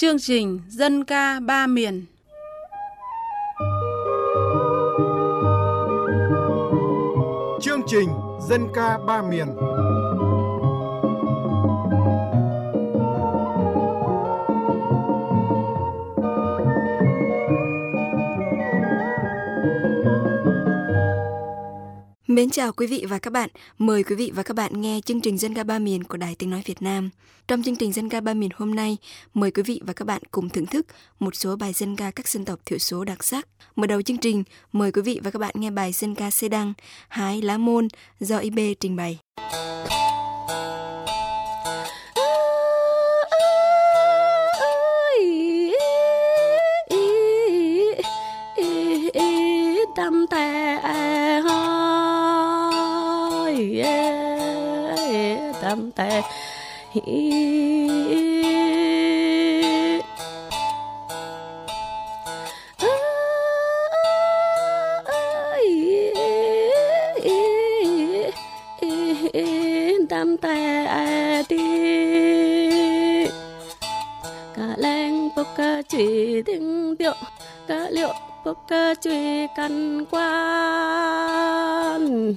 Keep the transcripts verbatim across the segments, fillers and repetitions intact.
Chương trình Dân ca ba miền. Chương trình Dân ca ba miền. Mến chào quý vị và các bạn. Mời quý vị và các bạn nghe chương trình Dân ca ba miền của Đài Tiếng nói Việt Nam. Trong chương trình Dân ca ba miền hôm nay, mời quý vị và các bạn cùng thưởng thức một số bài dân ca các dân tộc thiểu số đặc sắc. Mở đầu chương trình, mời quý vị và các bạn nghe bài dân ca Xê Đăng, Hái Lá Môn do i bê trình bày. Tâm tè hơi tâm tè tâm tè đi cả leng bốc cả chỉ tiếng điệu cả liệu bốc cả truy căn quan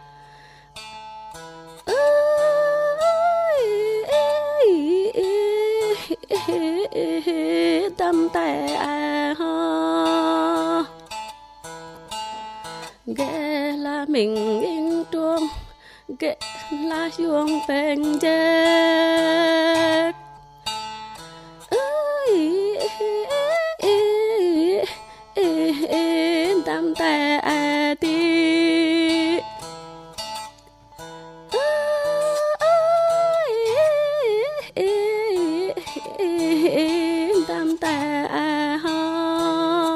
tâm tè ho ghé là mình in truông ghé là chuông bèn chết tâm tè đi tâm tè ho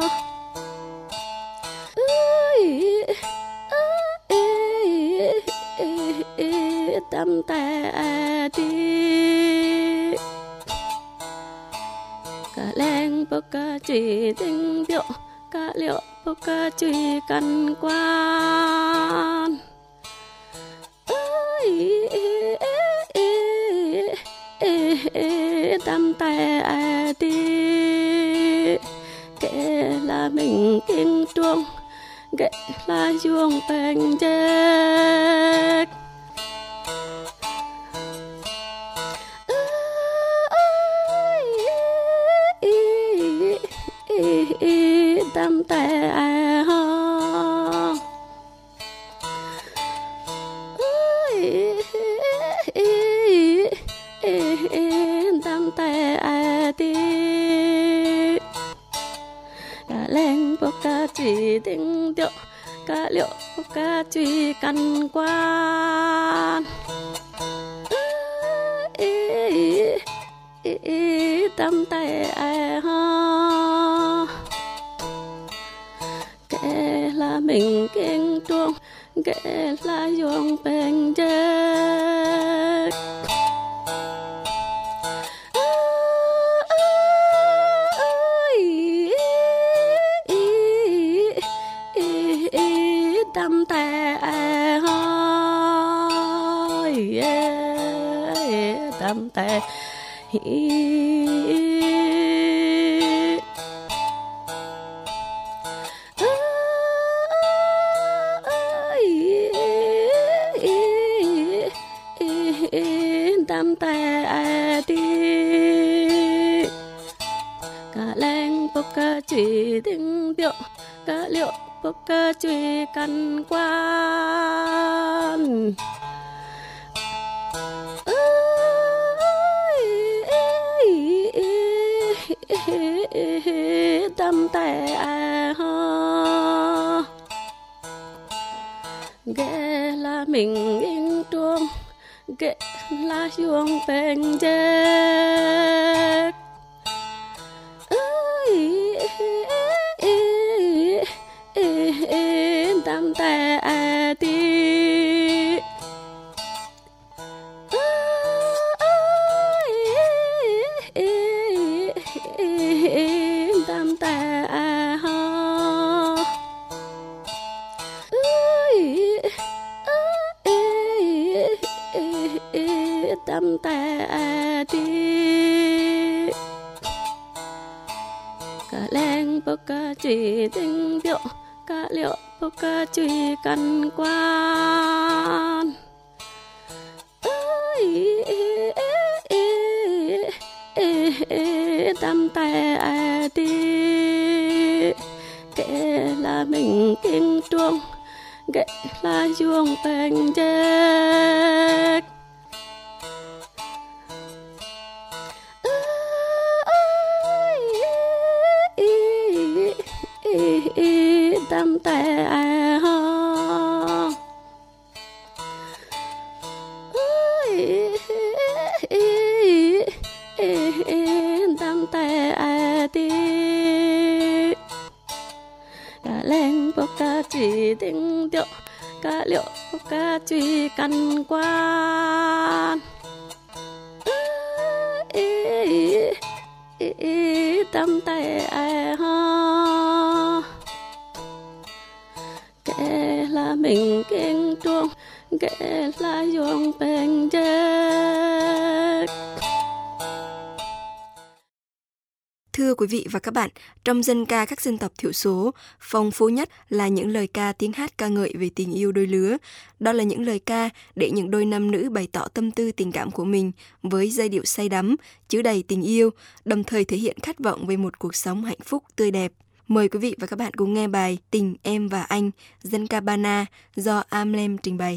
tâm tè đi cả leng bốc cả chỉ tình điệu cả liệu bốc cả truy căn quan tâm tè đi kể là mình kinh truông kể là chuông bèn chết tâm tè ho tâm tè đi cả lên bốc cả chỉ tiếng điệu cả liệu bốc cả truy căn quan tâm tè ho kể là mình kinh truông kể là chuông bèn chết tâm tè hơi tâm tè tâm tè đi cả leng bốc cả chỉ tiếng điệu cả liệu bốc cả truy căn quan tâm tè ho ghé là mình in truông ghé là chuông bèn chết tâm tè đi tâm tè ho tâm tè đi cả leng bốc ca chùy tinh điệu cả liệu bốc ca chùy căn quan ơi tâm tay ai đi kể là mình kinh truông kể là chuông bèn chết tâm tay ai ho tâm tay ai đi cả lên bốc ca chùy tinh điệu cả liệu bốc ca chùy căn quan tâm tay ai ho kể là mình kinh truông kể là chuông bèn chết. Thưa quý vị và các bạn, trong dân ca các dân tộc thiểu số, phong phú nhất là những lời ca tiếng hát ca ngợi về tình yêu đôi lứa. Đó là những lời ca để những đôi nam nữ bày tỏ tâm tư tình cảm của mình với giai điệu say đắm, chứa đầy tình yêu, đồng thời thể hiện khát vọng về một cuộc sống hạnh phúc tươi đẹp. Mời quý vị và các bạn cùng nghe bài Tình Em và Anh, dân ca Ba Na do Amlem trình bày.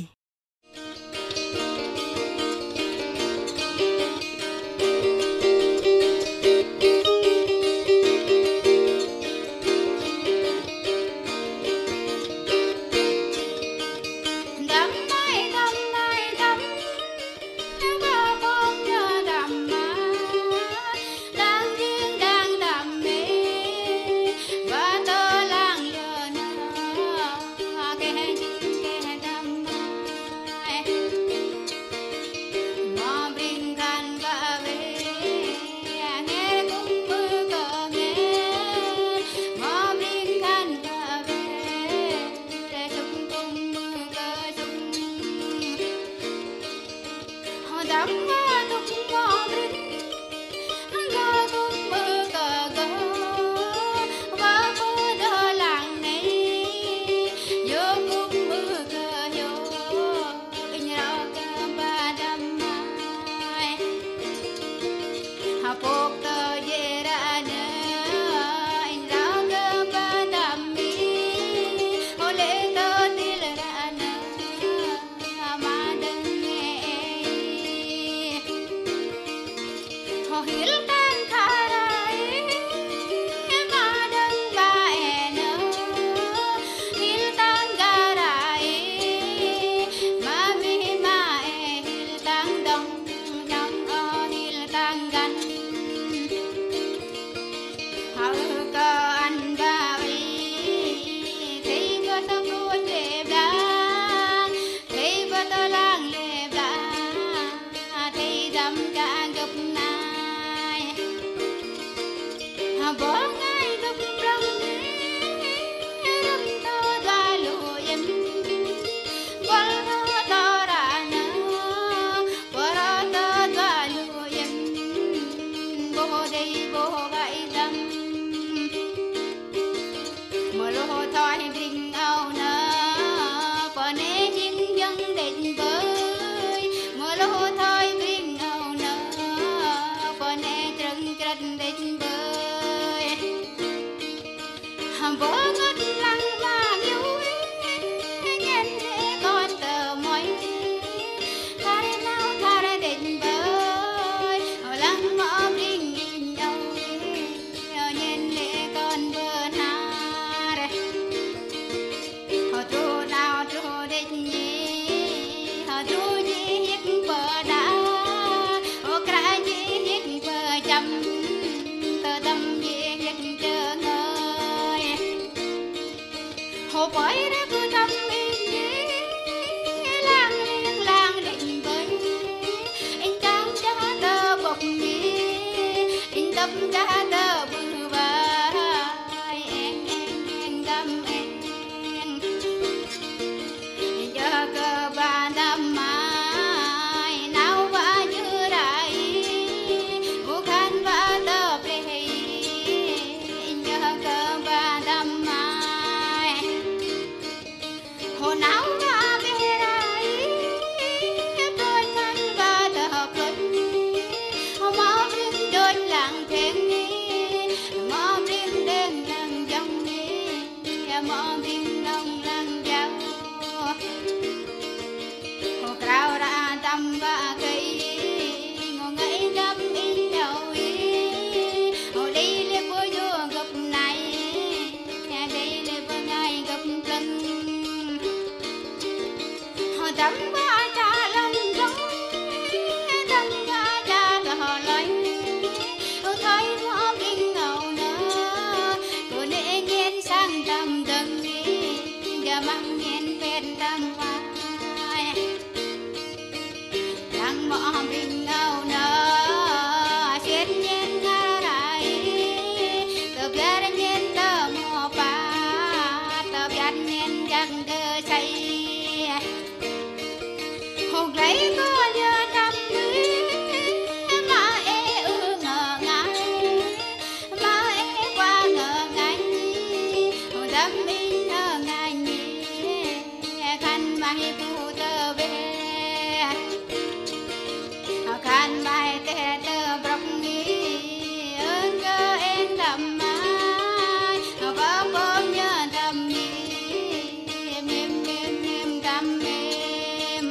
Hãy subscribe mò bình lòng lăng giàu hồ cao ra tâm ba cây ngô ngấy gấp in đầu ý hồ đi lên bôi vô gấp này đây lên bôi ngay gấp lưng hồ tắm ba cha lâm giống tâm ba cha đỏ lạnh hồ thấy mò bình ngầu nơ cô nệ nhiên sang tâm đừng đi gà mang nhiên bên tâm vai đang mò bình ngầu nơ chết nhiên ngã lại tập gia nhiên tơ mò ba tập gia nhiên chẳng cơ say hồ lấy có nhớ tâm lý mà e ư ngờ ngại mà e qua ngờ ngại hồ tâm in ngờ ngại khăn mai phụ tơ về khăn mai tê tơ bọc nghi ơn cơ em đậm mai có bom nhớ tâm nghi mềm mềm mềm tâm mềm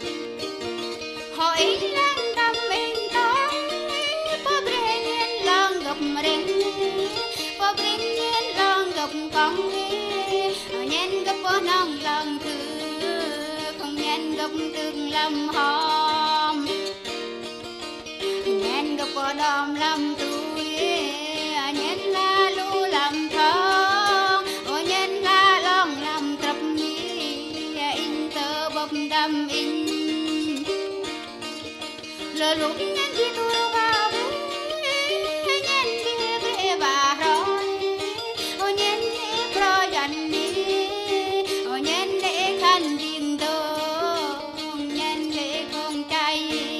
hỏi lăng tâm mình tối có bền nhiên lòng gập rình có bền nhiên lòng gập cong nhiên gập có nong lòng thứ không nhiên gập từng lâm hòm nhiên gập có đom lâm túi nhiên la lu lâm thong ô nhiên la long lâm trập nhi in tơ bập đâm in lỡ lúc nhân đi tu vào nhân đi về bà rồi ô nhân đi pro dần đi ô nhân để khăn điên đông nhân để con trai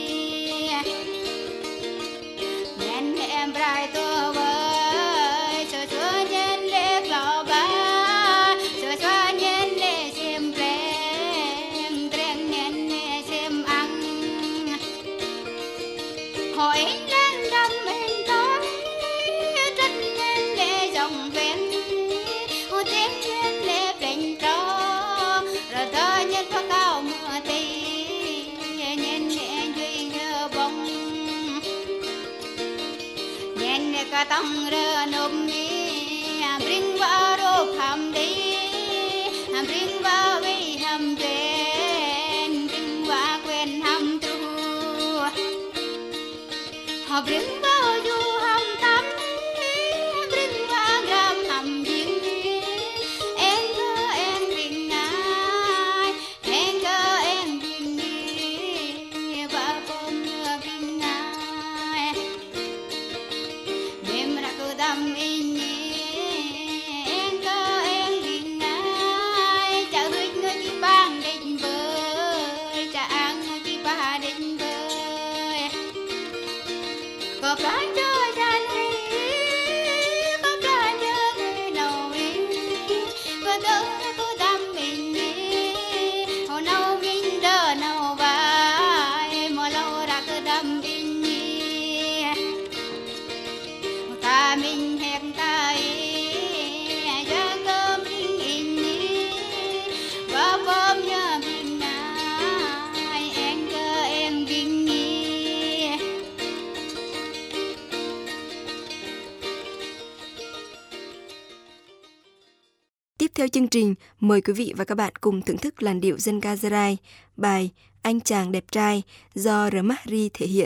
nhân để em trai tôi với cho cho nhân để lo ba cho cho nhân để xem pleng treng nhân để xem ăn hỏi lên đâm mình tối rất nên để dòng ven hồ tiếng nên để bình trò rồi thơ nhân có cao mưa tì nhân nhẹ duy nhớ bông nhân để cả tông rơ nôm mi bring vào rô hầm đi bring vào vi hầm đen bring vào quên hầm tu họ bring vào du hầm tắm bring vào gram hầm giếng em cơ em bình ai em cơ em bình đi và con mưa bình ai đêm ra cơ tâm in em cơ em bình ai chả hít nơi chỉ bang định bơi chả ăn nơi chỉ ba định bơi có phải cho gian đi có phải nhớ người nào đi và đâu tôi đam mình đi hồ nào mình đỡ nào vai mà lâu ra tôi đam mình đi ta mình hẹn tay cho cơ mình in đi và bom nhớ mình ai em cơ em bình đi. Tiếp theo chương trình, mời quý vị và các bạn cùng thưởng thức làn điệu dân ca Gia Rai, bài Anh chàng đẹp trai do R. Mahri thể hiện.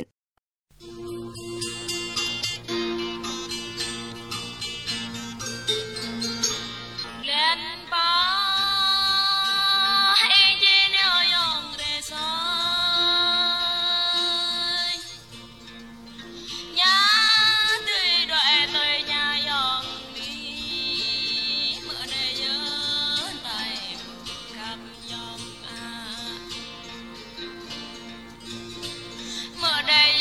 Đây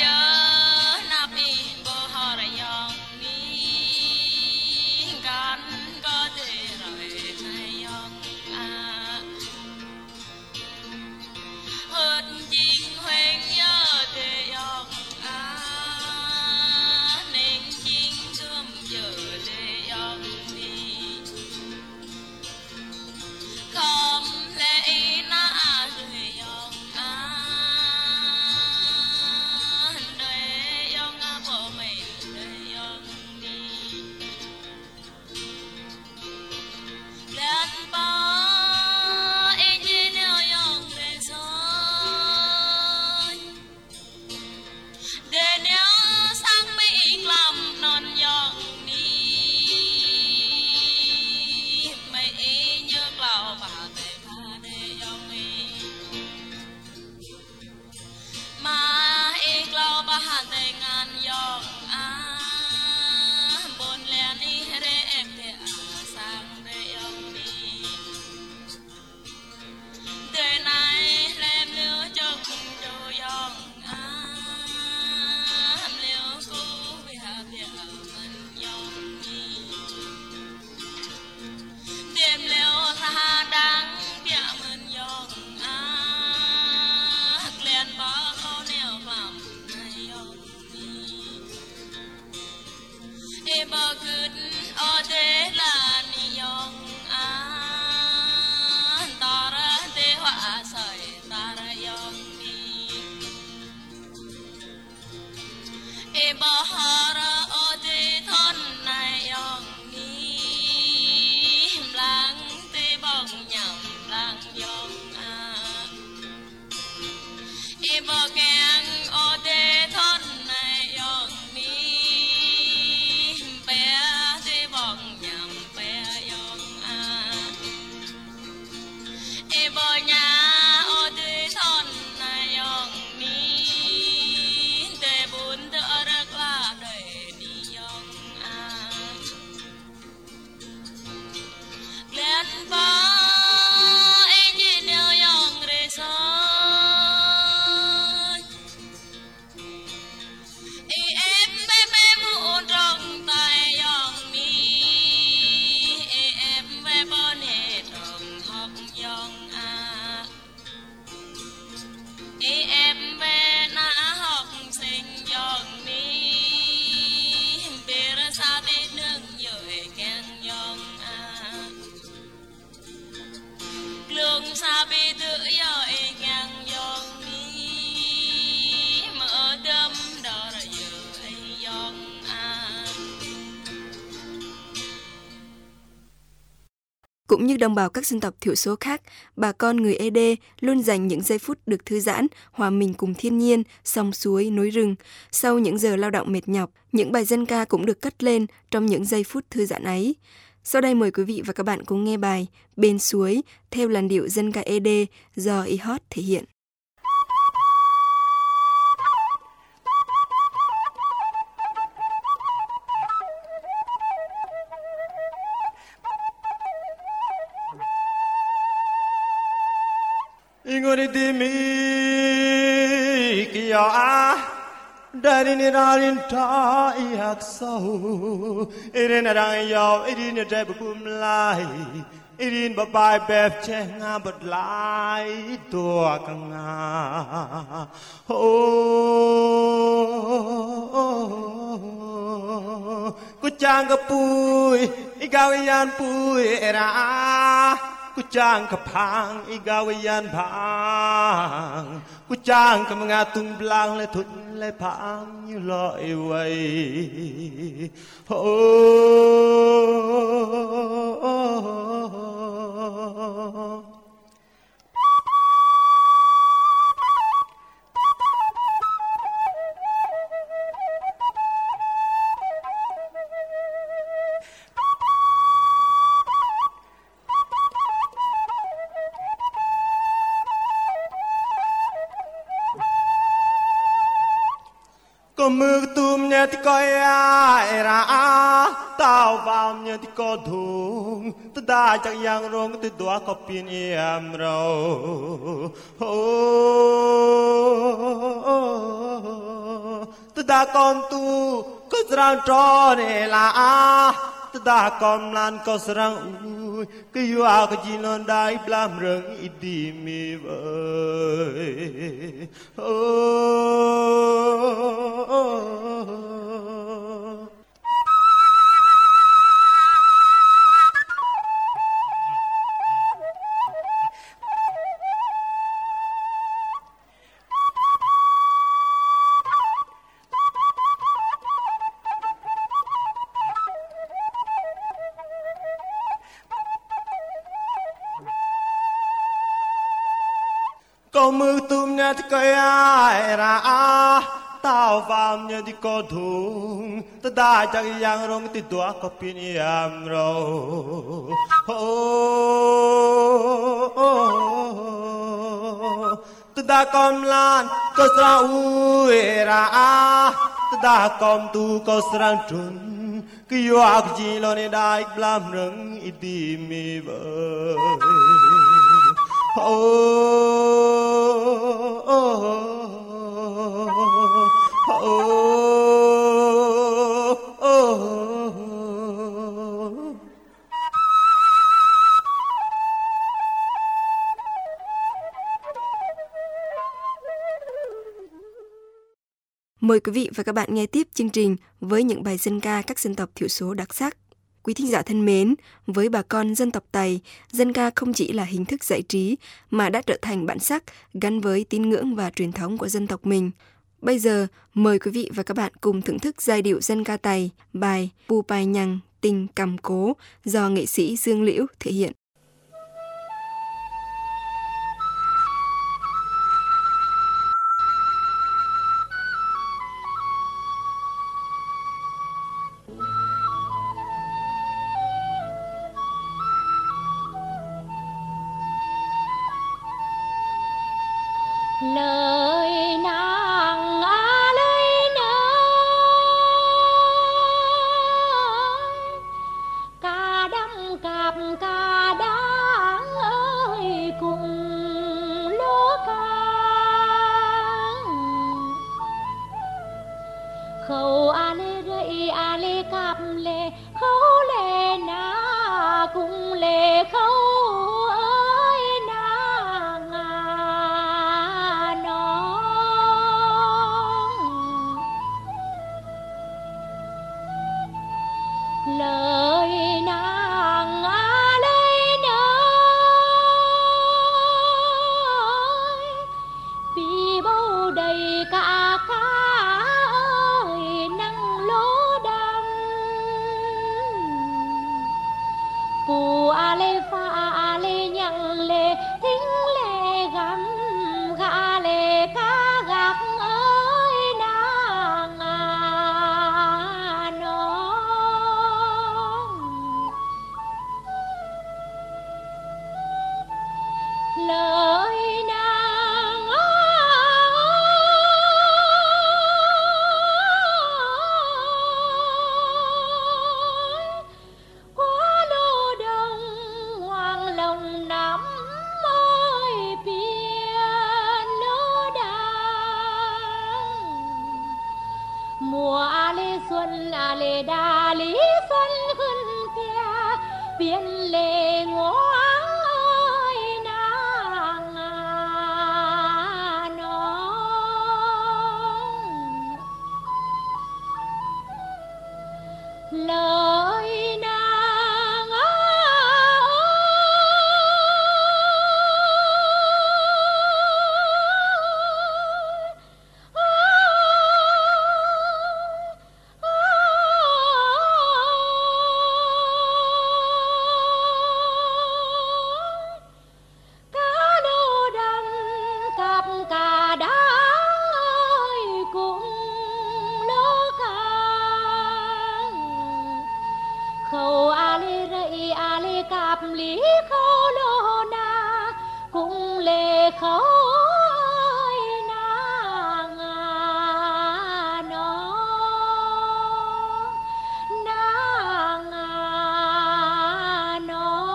Cũng như đồng bào các dân tộc thiểu số khác, bà con người Ê Đê luôn dành những giây phút được thư giãn, hòa mình cùng thiên nhiên, sông suối, núi rừng. Sau những giờ lao động mệt nhọc, những bài dân ca cũng được cất lên trong những giây phút thư giãn ấy. Sau đây mời quý vị và các bạn cùng nghe bài Bên suối theo làn điệu dân ca Ê Đê do i hót thể hiện. Ingori di mi kia dari ni rarin ta iak sau irin rang yau irin dai bum lai irin babai bep chenga bật lai tua kanga ku chang ka pui igaw yan pui era ku chang ka phang igawian phang ku chang ka mga tung blang le thut le phang như loi way có mưa tùm nhẹ thì coi ai ra tao vào nhẹ thì có thùng ta đã chắc yang rong thì đóa có pin em rồi ta đã con tu có răng trò này là ta đã con lan có răng ui cái yêu áo cái gì nó đai blam rừng ít đi mi vơi có mưa tùm nhẹ thì coi ai ra tao vào nhẹ thì có thùng ta đã chắc yang rong thì đóa có pin em rồi ta đã con lan có ra ui ra ta đã con tu có sang trốn cái yêu ác gì lo nên đại làm rừng ít đi mi vơi oh, oh, oh, oh. Mời quý vị và các bạn nghe tiếp chương trình với những bài dân ca các dân tộc thiểu số đặc sắc. Quý thính giả thân mến, với bà con dân tộc Tày, dân ca không chỉ là hình thức giải trí mà đã trở thành bản sắc gắn với tín ngưỡng và truyền thống của dân tộc mình. Bây giờ, mời quý vị và các bạn cùng thưởng thức giai điệu dân ca Tày, bài Pu Pai Nhằng Tình Cầm Cố do nghệ sĩ Dương Liễu thể hiện. Lời nàng á lấy nơi ca đắm cặp ca đáng ơi cùng lúa ca khâu a lê gậy a lê cặp lê khâu lê na cùng lê khâu lời nàng á lấy nơi vì bầu đầy cả cá ơi năng lố đâm phù a lê pha a lê nhằng lê thính lê gắm gà lê cá gạc ơi nàng à nó lời nàng ơi quá lô đông hoàng lòng nắm ơi biển lô đàng mùa a lê xuân a lê đà lý xuân khân pia biển lê ngõ lời nàng ơi cá lô đầm cặp cà đá ơi cùng lô ca khâu a lê rậy a lê cặp lý khâu lô na cùng lê khâu ơi nàng à nó nàng à nó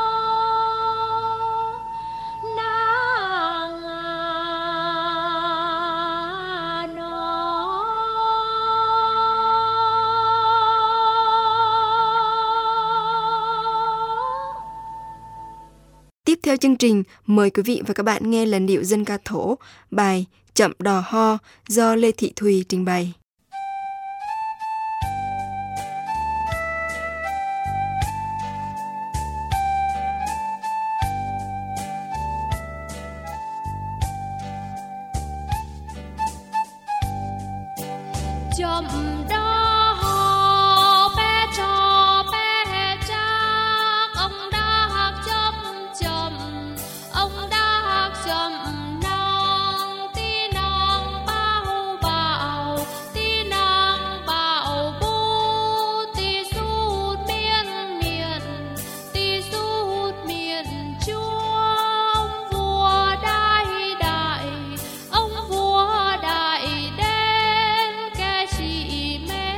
nàng à nó. Tiếp theo chương trình, mời quý vị và các bạn nghe làn điệu dân ca thổ, bài Chậm Đò Ho do Lê Thị Thùy trình bày. Chậm đò ho bé cho bé chắc ông đã hát chậm chậm ông đã hát chậm nong tí nong bao bao tí nong bao bu tí sút miên miên tí sút miên chuông vua đại đại ông vua đại đến cái chỉ mê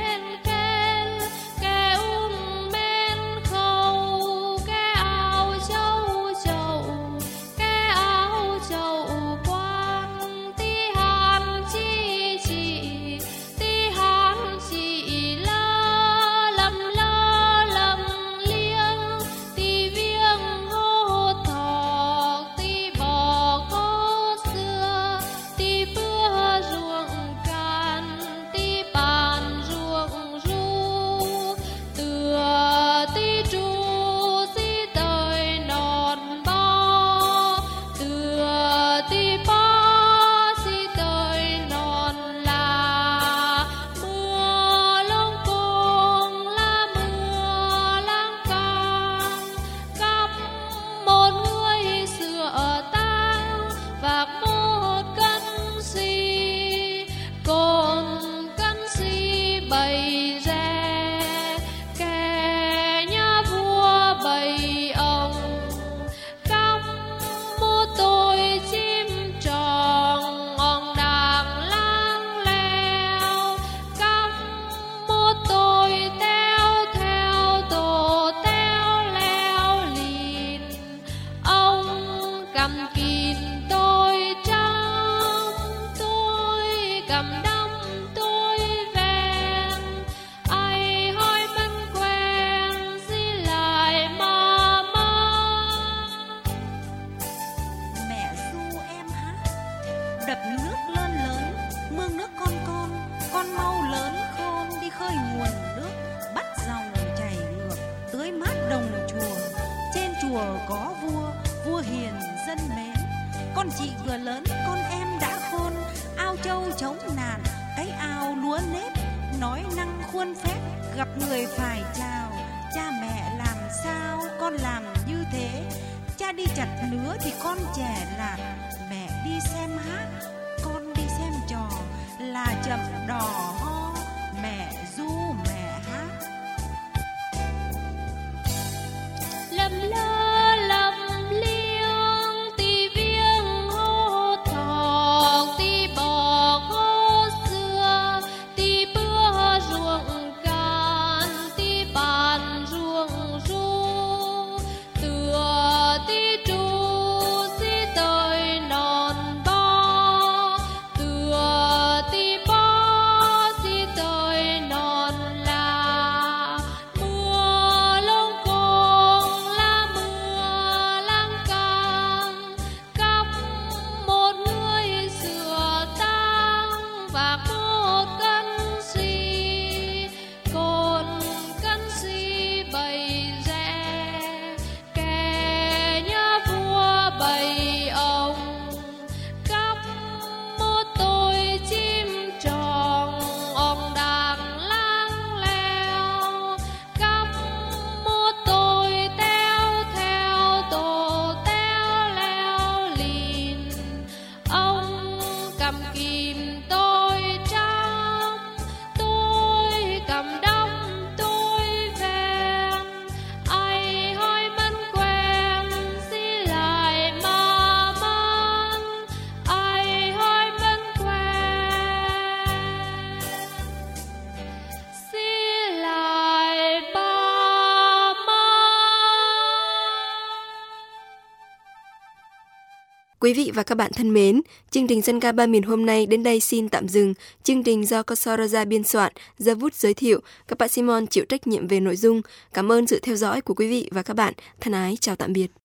có vua, vua hiền dân mến. Con chị vừa lớn, con em đã khôn, ao châu chống nạn, cái ao lúa nếp, nói năng khuôn phép, gặp người phải chào. Cha mẹ làm sao con làm như thế, cha đi chặt lúa thì con trẻ lạc, mẹ đi xem hát, con đi xem trò, là chậm đò ho, mẹ du mẹ hát. Lầm lơ lầm liêng tí viếng hô thòng, tí bò hô xưa, tí bưa ruộng cạn, tí bàn ruộng ru, tựa tí tru xí tới non bo, tựa tí bo xí tới non la. Mưa lông cong là mưa lang cang, cắp một người sửa tang và một cân xì, cồn cân xì bầy rẽ, kẻ nhớ vua bầy ông, cắp một tôi chim tròn ông đang lang leo, cắp một tôi teo theo tổ teo leo lìn, ông cầm kìm tôi trăm, tôi cầm đâm tôi vèn, ai hỏi mân quen xí lại mà mân, ai hỏi mân quen xí lại ba mân. Quý vị và các bạn thân mến, chương trình Dân ca ba miền hôm nay đến đây xin tạm dừng. Chương trình do Kosoraza biên soạn, Zavut giới thiệu, các bạn Simon chịu trách nhiệm về nội dung. Cảm ơn sự theo dõi của quý vị và các bạn. Thân ái chào tạm biệt.